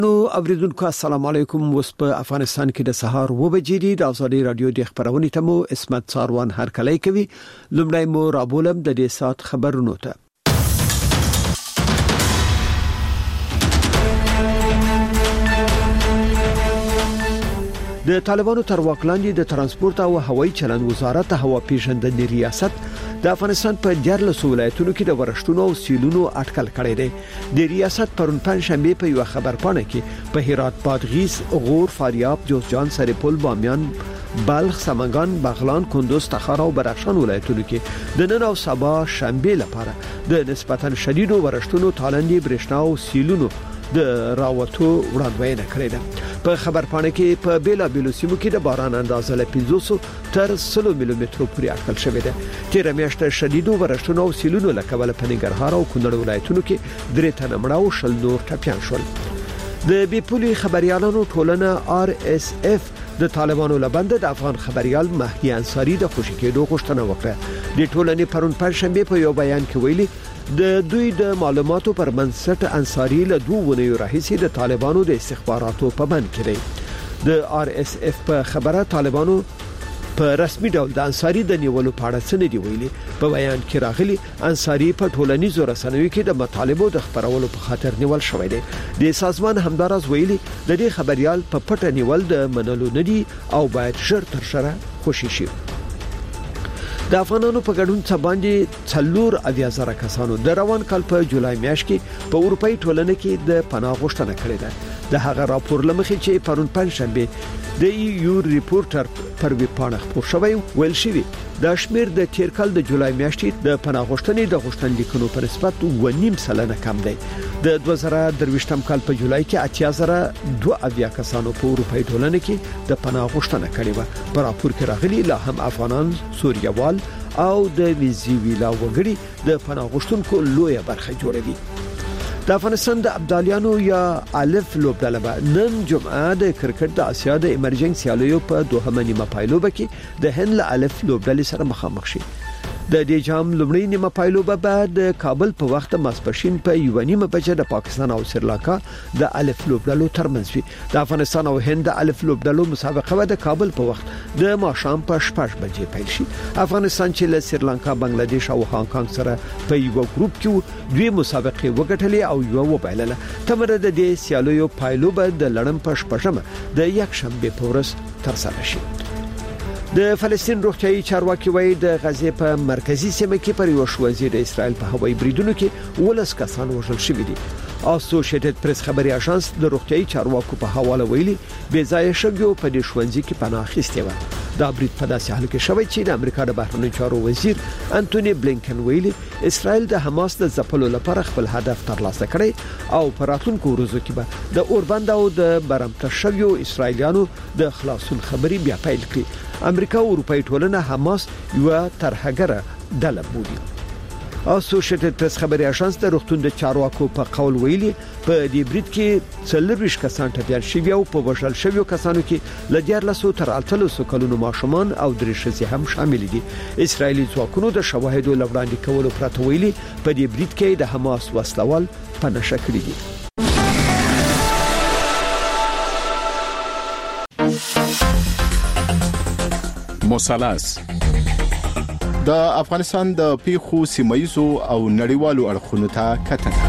نو اوریدونکو السلام علیکم. اوس په افغانستان کې د سهار 9 بجې د ازادي رادیو د خبرونې تمو اسمت څاروان هرکلی کوي. لومړی مو رابولم د دې سات خبرونو ته. د طالبانو تر واک لاندې د ترانسپورت او هوایي چلند وزارت هوا پیژندنې ریاست د افغانستان په 14 ولایتونو کې د ورښتونو او سیلونو اټکل کړی دی. د ریاست پرون پنځشنبه په یو خبرپاڼه کې په هرات، بادغیس، غور، فاریاب، جوزجان، سرپل، بامیان، بلخ، سمنگان، بغلان، کندوز، تخار او بدخشان ولایتونو کې د نن او سبا شنبه لپاره د نسبتا شدیدو ورښتونو، تالندې، برېښنا او سیلونو د راوتو وړاندوینه کړې ده. په خبرپاڼه کې په بیلا بیلو سیمو کې د باران اندازه له 500 تر 100 ملي مترو پورې اټکل شوې ده. تیر میاشت شدیدو ورښتونو او سیلونو له کبله په ننګرهار او کونړ ولایتونو کې 3 تنه مړه او 10 نور ټپيان شول. د بیپولي خبريالانو ټولنه RSF د طالبانو لبند د افغان خبريال مهدي انصاری د خوشی کېدو غوښتنه وکړه. د ټولنې پرون پنځشنبه په یو بیان کې ویلي د دوی د معلوماتو پر بنسټ انصاری له 2 ونیو راهیسې د طالبانو د استخباراتو په بند کې دی. د RSF په خبره طالبانو په رسمي ډول د انصاری د نیولو په اړه څه نه دی ویلي. په بیان کې راغلي انصاری په ټولنیزو رسنیو کې د مطالبو د خبرولو په خاطر نیول شوی دی. د سازمان همدارز ویلي د دې خبريال په پټه نیول د منلو نه دي او باید ژر تر ژره خوشي شي. د افغانانو په ګډون څخه باندې 4,000 کسانو د روان کال په جولای میاشت کې په اروپאי ټولنه کې د پناه غوښتنه کړې ده. د هغه راپور لمخې چې پرون پنځشنبه د EU ریپورټر پر ویبپاڼه خپور شوی ویل شوی د شمیر د تیر کال د جولای میاشتې د پناه غوښتنې د غوښتنلیکونو په نسبت 2.5% کم دی. د 2023 کال په جولای کې 80,002 کسانو په اروپאי ټولنه کې د پناه غوښتنه کړې و. په راپور کې راغلي لا هم افغانان، سوریوال او د ویزیویلا وګړي د پناه غوښتونکو لویه برخه جوړوي. د افغانستان د ابدالیانو یا الف لوبډله نن جمعه د کرکټ د اسیا د ایمرجنسي سیالیو په دوهمه نیمه پایلوبه کې د هند الف لوبډلې سره مخامخ شي. د دې جام لومړی نیمه پایلوبه بعد د کابل په وخت ماسپښین په یو نیمه بجې د پاکستان او سریلانکا د الف لوبډلو ترمنځ وي. د افغانستان او هند د الف لوبډلو مسابقه به د کابل په وخت د ماښام په 6 بجې پیل شي. افغانستان چې له سریلانکا، بنگلاديش او هانګ کانګ سره په یو ګروپ کې دوی مسابقه وګټلې او یو وبایلله. تمره د دې سیالیو پایلوبه د لړم په 6مه د یک شنبه په ورځ تر سره شي. د فلسطین روغتیايي چارواکي وایي د غزې په مرکزی سیمه کې پر یو ښوونځي د اسرائیل په هوایي بریدونو کې 12 کسان وژل شوي دي. اسوسییټډ پریس خبري اژانس د روغتیايي چارواکو په حواله ویلي بې ځای شګو په دې ښوونځي کې پناه اخیستې و. دا برید په داسې حال کې شوی چې د امریکا د بهرنیو چارو وزیر انټونی بلینکن ویلي اسرائیل د حماس د ځپلو لپاره خپل هدف ترلاسه کړی او په راتلونکو ورځو کې به د اوربند او د برمته شویو اسرائیلیانو د خلاصون خبري بیا پیل کړي. امریکا او اروپאי ټولنه حماس یو ترهګره ډله بولي. اسوسییټډ پریس خبري اژانس د روغتون د چارواکو په قول ویلي په دې برید کې 40 کسان ټپيان شوي او په وژل شویو کسانو کې ل 1400 تر 300 کلونو ماشومان او 3 ښځې هم شامل دي. اسرایلی ځواکونو د شواهدو لوړاندې کولو پرته ویلي په دې برید کې د حماس وسلوال په نشه کړی دي. مثلث د افغانستان د پیښو سیمایزو او نړیوالو اړخونو ته کتنه.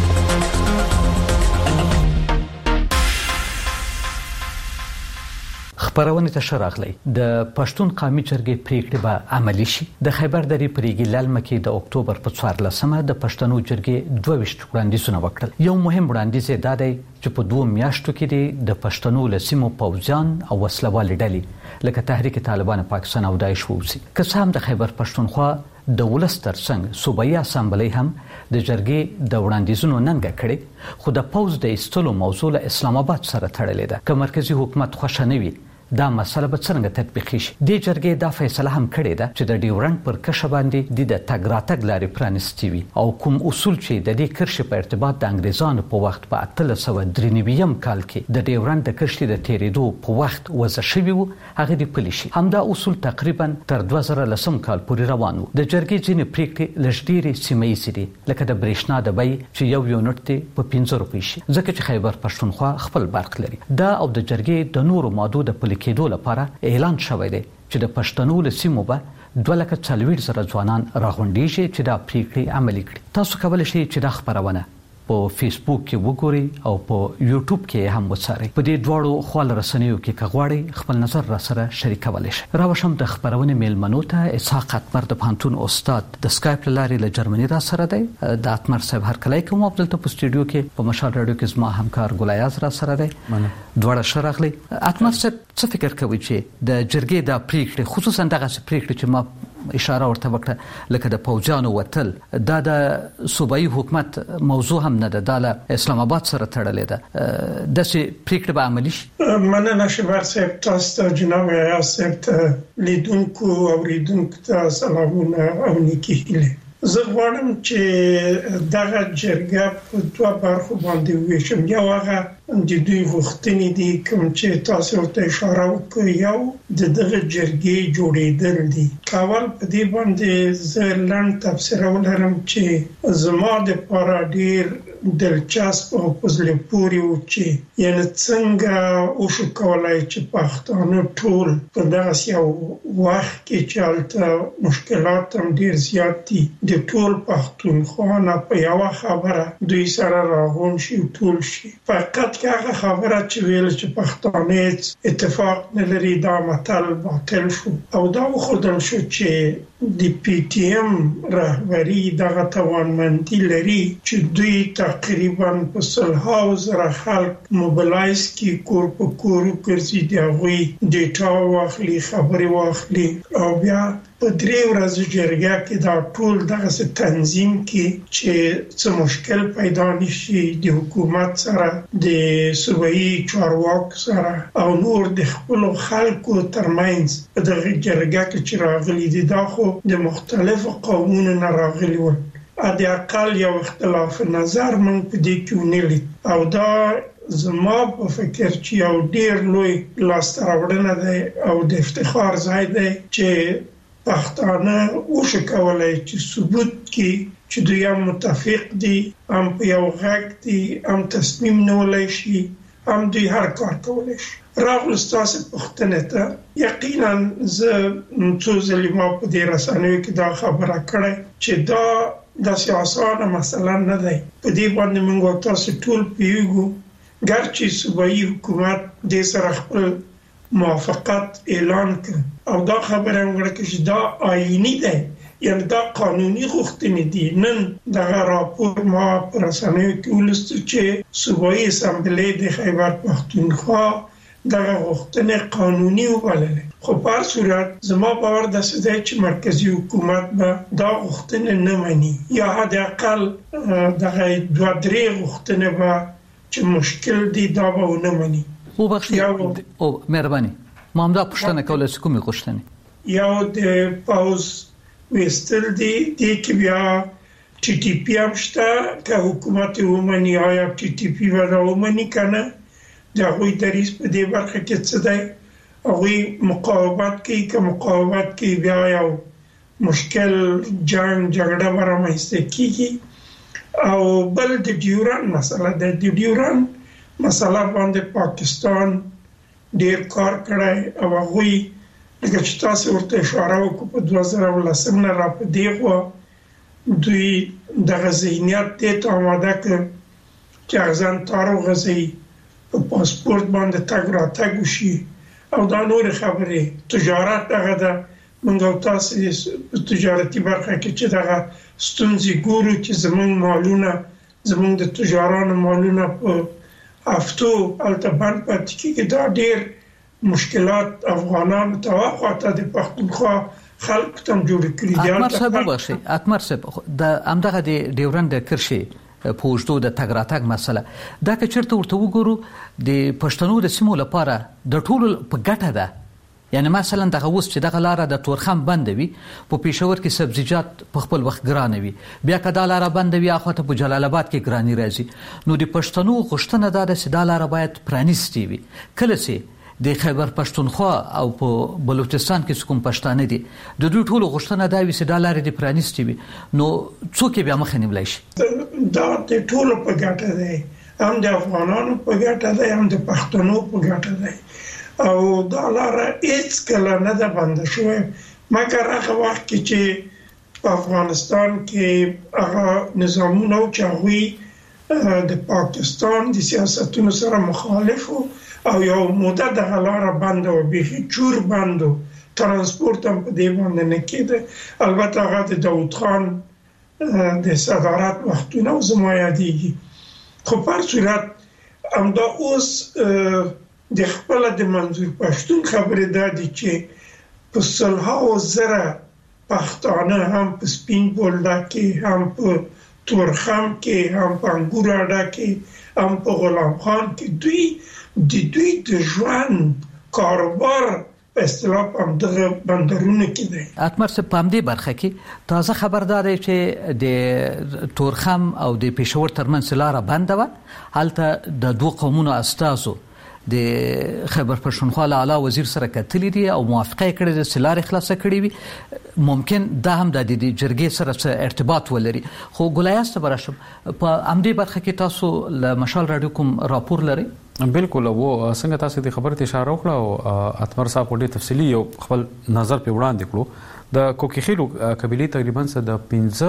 خبرونه ته شراغلی د پښتون قومي جرګې پریکړه به عملی شي. د خیبر درې پریګی لالمه کې د اکتوبر په 14مه د پښتنو جرګې 22 وړاندیزونه وکړل. یو مهم وړاندیز دا دی چې په 2 میاشتو کې د پښتنو لسیمو پوځیان او وسلوال ډلې لکه تحریک طالبان پاکستان او داعش ووسی. که څه هم د خیبر پښتونخوا د ولستر څنګه صوبایي اسامبلی هم د جرګې د وړاندیزونو ننګه کړي، خو د پوز د استلو موضوع له اسلام آباد سره تړلې ده. که مرکزی حکومت خوښ نه وي دا مسله به څنګه تطبیق شي. د جرګې دا فیصله هم کړې ده چې د ډیورند پر کرښه باندې د تګ راتګ لارې پرانیستي وي او کوم اصول چې د دې کرښې په ارتباط د انګریزانو په وخت په 1893 کال کې د ډیورند د کرښې د تیریدو په وخت وضع شوی وو هغه د پلي شي. همدا اصول تقریبا تر 2010 کال پورې روان وو. د جرګې ځینې پریکړې لږ سیمه‌یزې دي لکه د برېښنا د بیې چې یو یونټ دی په 15 روپۍ شي ځکه چې خیبر پښتونخوا خپل برق لري. دا او د جرګې د نورو ماده د پلي کېدو لپاره اعلان شوی دی چې د پښتنو له سیمو به 240,000 ځوانان راغونډيږي چې دا پریکړې عملي کړي. تاسو کولی شئ چې دا خبرونه په فیسبوک کې وګورئ او په یوټیوب کې هم وڅارئ. په دې دواړو خپل رسنیو کې کغواړئ خپل نظر را سره شریکولی شئ. راوښم د خبرونه میلمنو ته اسحاق اتمر د پانتون استاد د سکایپ لارې له جرمني را سره دی. د اتمر صاحب هر کله کوم خپل ته په سټوډیو کې په مشال رادیو کې زما همکار ګلایاز را سره دی. دواړه شرغلي. اتمر صاحب څه فکر کوي چې د جرګې د پریکړې خصوصا دغه پریکړې چې ما اشاره ورته وکړه لکه د پوجانو وتل دا د صوبایي حکومت موضوع هم نه ده د اسلام آباد سره تړلې ده د سې پریکړه به عملي شي. مننه شبر صاحب تاسو جناب ریاض صاحب لیدونکو او ریدونکو ته سلامونه او نیکی هیله. زه غواړم چې دغه جرګه په دوه برخو باندې وویشم. یو هغه د دوی غوښتنې دي کوم چې تاسو ته اشاره وکړئ یو د دغه جرګې جوړېدل دي. اول په دې باندې زه لاندې تفسیر ولرم چې زما د لپاره ډیر دلچسپ او پزله پوری و چې یعنی څنګه او شو کولای چې پښتانه ټول په دغه یو وخت کې چې البته مشکلات هم ډیر زیات دي د ټول پښتونخوا نه په یو خبره دوی سره راغون شي ټول شي. فقط هغه خبره چې ویل چې پښتانه اتفاق نه لري دا مطلب باطل شو او دا خودل شو چې د پی ټی ایم رهبری دغه توانمندي لري چې دوی تقریبا په 100,000 خلک موبلایز کی کور په کور ګرځي دی غوي ډیټا واخلي خبري واخلي او بیا په 3 ورځې جرګه کې دا ټول دغه تنظیم کې چې څه مشکل پیدا نشي د حکومت سره د صوبایي چارواکو سره او نور د خپل خلکو ترمنځ په دغه جرګه کې چې راغلي دي دا خو د مختلفو قومونو نه راغلي و. د اقل یو اختلاف نظر من په دې کې ونیل او دا زما په فکر چې یو ډیر لوی لاستراوړنه ده او د افتخار ځای دی چې پښتانه او شو کولای چې ثبوت کې چې دوی هم متفق دي هم په یو غږ دي هم تصمیم نیولای شي هم دوی هر کار کولای شي. راغلو ستاسو پوښتنه ته یقینا زه څو ځلې ما په دې رسنیو کې دا خبره کړې چې دا د سیاسانه مثلا نه دی. په دې باندې موږ تاسو ټول پیوګو ګرچې صوبایي حکومت د سره خپل موافقت اعلان کړ او دا خبره وکړه چې دا آئینی دی یعنی دا قانوني غوښتنې دي. نن دا راپور ما پر رسنیو کې ولست چې صوبایي اسمبلی د خیبر پښتونخوا دا غوښتنې قانوني وبللې خو په هر صورت زما باور د سده چې مرکزی حکومت به دا غوښتنې نه مني یا حد اقل دغه 2-3 غوښتنې به چې مشکل دي دا به ونه مني. او بخشي او مهرباني ما هم دا پوښتنه کوله چې کومې غوښتنې یو د پاوز وستل دي کې بیا ټي ټي پی هم شته که حکومت ومني آیا ټي ټي پی ولا ومني کنه دا غوي دریس په دې برخه کې څه دی او مقاومت کوي که مقاومت کوي بیا یو مشکل جنگ جګړه ورمایسته کیږي او بل د ډیورن مسله د ډیورن مسله باندې پاکستان ډیر کار کړی او غوي لکه چې تاسو ورته اشاره وکړو په 2010 نه را په دیغه دوی د غزینیت ته آماده کړ چې ځان تارو غزي په پاسپورت باندې تاګ را تاګ شي او دا نور خبره تجارت دغه د منګو تاسو په تجارتي برخه کې چې دغه ستونزې ګورو چې زمونږ مالونه زمونږ د تجارانو مالونه په افتو التبان پاتې کې دا ډیر مشکلات افغانان توقعات د پښتونخوا خلک تم جوړ کړی دي. اتمر صاحب د امدغه د ډیورند کرښې په وجدو د تګ راتګ مسله دا که چیرته ورته وګورو د پښتنو د سیمو لپاره د ټولو په ګټه ده. یعنی مثلا دغه اوس چې دغه لاره د تورخم بندوي په پېښور کې سبزیجات په خپل وخت ګرانه وي، بیا که دا لاره بندوي اخواته په جلال آباد کې ګراني راځي. نو د پښتنو غوښتنه دا ده چې دا لاره باید پرانیستې وي. کله چې د خیبر پښتونخوا او په بلوچستان کې کوم پښتانه دي د دوی ټولو غوښتنه دا وي چې دا لارې د پرانیستې وي، نو څوک بیا مخه نیولای شي؟ دا د ټولو په ګټه دی، هم د افغانانو په ګټه دی، هم د پښتنو په ګټه دی. او دا لاره هیڅ کله نه ده بنده شوې مګر هغه وخت کې چې په افغانستان کې هغه نظامونه او چې هغوی د پاکستان د سیاستونو سره مخالف او یو موده دغه لاره بنده و، بیخي چور بند و، ترانسپورت هم په دې باندې نه کېده. البته هغه د داود خان د صدارت وختونه زما یادېږي. خو په هر صورت همدا اوس د خپل د منظور پښتون خبرې دا دي چې په سلهاو زره پښتانه هم په سپین بولدک کې، هم په تورخم کې، هم په انګور اډه کې، هم په غلام خان کې دوی د ژوند کاروبار په اصطلاح په همدغه بندرونو کې دی. اتمر صاحب په همدې برخه کې تازه خبردار دی چې د تورخم او د پېښور ترمنځ لاره بنده وه. هلته د دوه قومونو استازو د خیبر پښتونخوا له اعلی وزیر سره کتلي دي او موافقه کړې ده چې لارې خلاصه کړې وي. ممکن دا هم د جرګې سره ارتباط ولري. خو ګلایاست براشم په همدې برخه کې تاسو له مشال رادیو کوم راپور لري؟ بالکل، و څنګه تاسو د خبرې اشاره وکړه او اتمر صاحب ډېر تفصیلی یو خپل نظر په وړاندې کړو. د کوکیخیلو قبیلې تقریبا د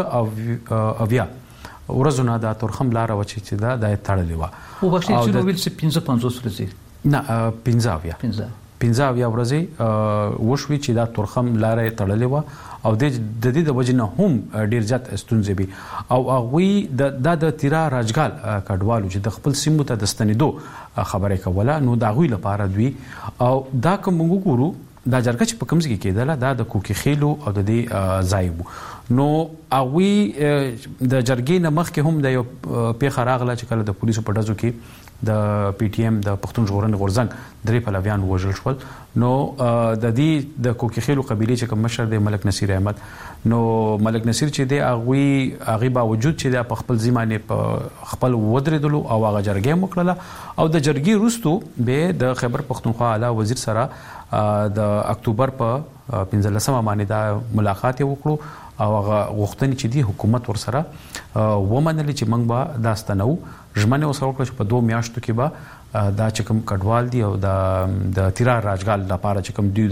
15 اویا ورځونه د تورخم لاره و چې دا د تړلې و او بخښي چې نو ویل چې 55 ورځې نه 15 اویا ورځې وشوي چې دا تورخم لاره تړلې و او د دې د وجې نه هم ډیر زیات ستونزې وي او هغوی د تیرا راجګال کډوالو چې د خپل سیمو ته د ستنېدو خبرې کوله، نو د هغوی لپاره دوی او دا کوم موږ ګورو دا جرګه چې په کوم ځای کې کېدله دا د کوکیخیلو او د دې ځای وو. نو هغوی د جرګې نه مخکې هم د یو پیښه راغله چې کله د پولیسو په ډزو کې د پی ټی ایم د پښتون ژغورنې غورځنګ 3 پلویان ووژل شول. نو د دې د کوکیخیلو قبیلې چې کوم مشر دی ملک نصیر احمد، نو ملک نصیر چې دی هغه باوجود چې په خپل ځمانه په خپل ودرېدلو او هغه جرګې وکړله او د جرګې وروسته به د خیبر پښتونخوا اعلی وزیر سره د اکتوبر په 15 باندې دا ملاقات وکړو او هغه غوښتنې چې دی حکومت ورسره ومنلې چې موږ به دا ستنو ژمنه وسره وکړه چې په 2 میاشتو کې به دا چې کوم کډوال دی او د تیرا راجګال لپاره چې کوم دی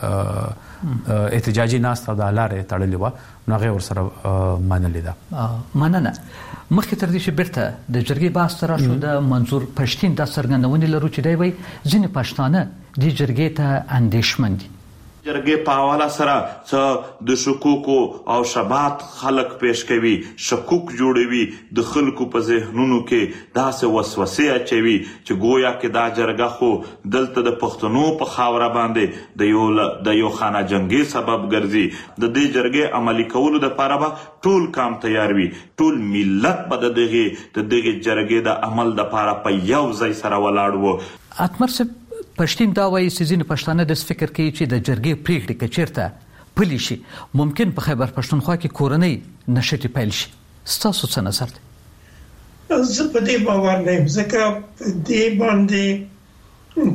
د احتجاجي ناسته د لارې تړلې و نو هغه ورسره منلې ده. مننه. مخکې تر دې چې بیرته د جرګې بحث ته راشو د منظور پښتین د څرګندونې لرو چې دی وایي ځینې پښتانه د جرګې ته اندېښمن دي. جرګې په حواله سره څه د شکوکو او شبات خلق پیش کوي، شکوک جوړوي، د خلکو په ذهنونو کې داسې وسوسې اچوي چې گویا کې دا جرګه خو دلته د پښتنو په خاوره باندې د یو خانه جنگي سبب ګرځي. د دې جرګې عملي کولو لپاره به ټول کام تیار وي، ټول ملت به د دغه جرګې د عمل لپاره په یو ځای سره ولاړ وو. اتمر صاحب پښتین دا وایي چې ځینې پښتانه د فکر کوي چې د جرګې پریکړې که چیرته پلي شي ممکن په خیبر پښتونخوا کې کورنۍ نشټې پیل شي. ستاسو څه نظر دی؟ زه په دې باور نه یم، ځکه په دې باندې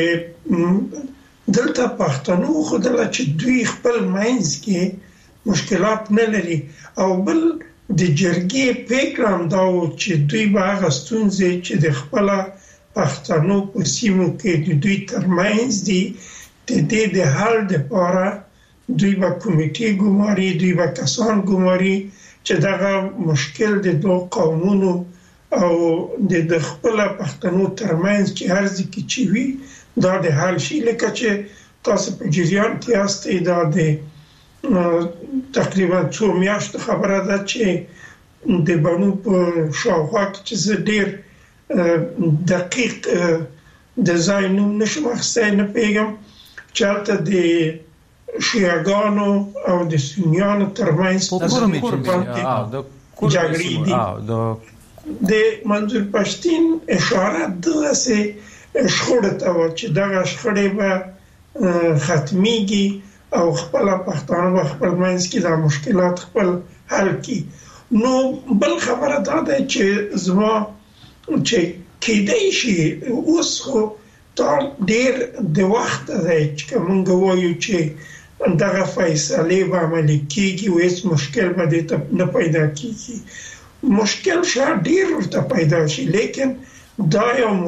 چې دلته پښتنو ښودله چې دوی خپل منځ کې مشکلات نه لري او بل د جرګې پریکړه هم دا و چې دوی به هغه ستونزې چې د خپله پښتنو په سیمو کې د دوی ترمنځ دي د دې د حل لپاره دوی به کمیټې ګماري، دوی به کسان ګماري چې دغه مشکل د دوه قومونو او د خپل پښتنو ترمنځ چې هر ځای کې چې وي دا د حل شي. لکه چې تاسو په جریان کې یاستئ، دا د تقریبا 2 میاشتو خبره ده چې د بنو په شاوخوا کې چې ډېر دقیق د ځای نوم نشم اخیستی، نه پوهېږم چې هلته د شیعهګانو او د سنیانو ترمنځ جګړې دي. د د منظور پښتين اشاره دغه سه شخړه ته و چې دغه شخړې به ختميږي او خپل پښتانه په خپل منځ کې د مشکلات خپل حل کړي. نو بل خبره دا ده چې زما چې کېدای شي اوس خو تا ډیر د وخت دی چې موږ وایو چې دغه فیصله به عملي کیږي او هیڅ مشکل به دې نه پیدا کیږي. مشکل شاید ډیر ورته پیدا شي لیکن دا یو